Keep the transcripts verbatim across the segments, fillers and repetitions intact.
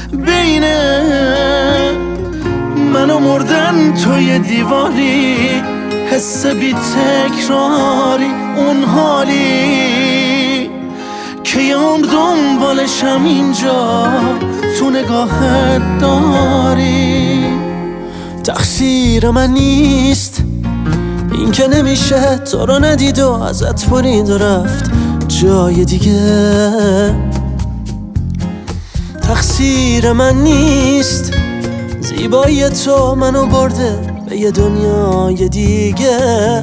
بین من و مردن توی دیواری، حس بی تکراری، اون حالی که یه عمر دنبالشم اینجا تو نگاهت داری. تقصیر من نیست این که نمیشه تو رو ندید و ازت برید و رفت جای دیگه. تقصیر من نیست زیبایی تو منو برده به یه دنیای دیگه.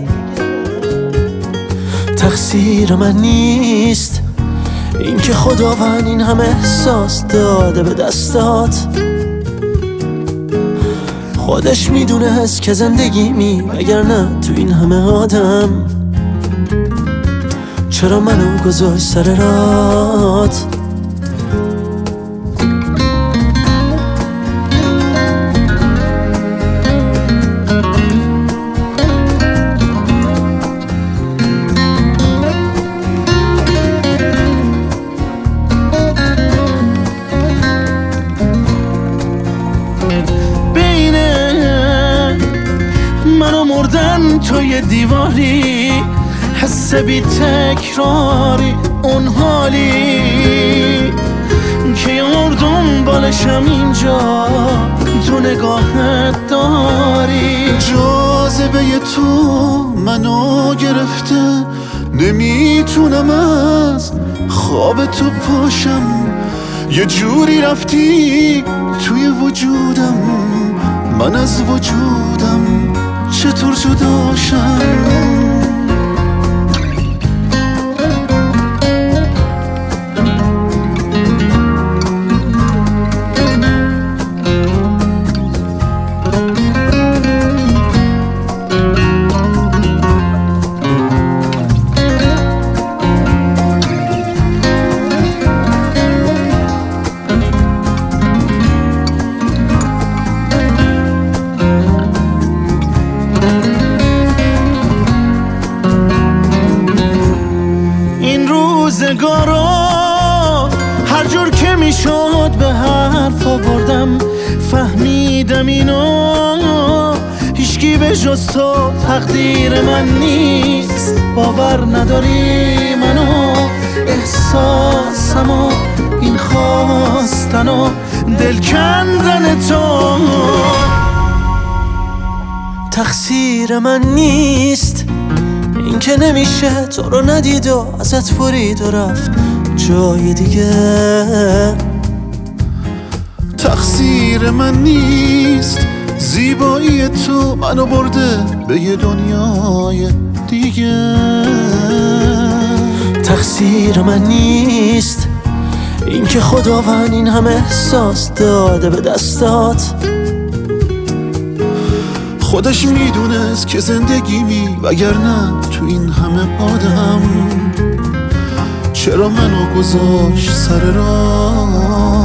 تقصیر من نیست این که خداوند این همه احساس داده به دستات. خودش میدونست که زندگیمی وگرنه تو این همه آدم چرا منو گذاشت سر رات. منو مردن توی دیواری، حس بی تکراری، اون حالی که یه عمر دنبالشم اینجا تو نگاهت داری. جاذبه تو منو گرفته، نمیتونم از خواب تو پاشم. یه جوری رفتی توی وجودم، من از وجودم چطور جداشم؟ روزگارا هر جور که میشد به حرف آوردم، فهمیدم اینو هیچکی به جز تو تقدیر من نیست. باور نداری منو، احساسمو، این خواستن و دل کندن تو. تقصیر من نیست این که نمیشه تو رو ندید و ازت برید و رفت جای دیگه. تقصیر من نیست زیبایی تو منو برده به یه دنیای دیگه. تقصیر من نیست این که خداوند این همه احساس داده به دستات. خودش میدونست که زندگیمی وگرنه تو این همه آدم چرا منو گذاشت سر راه.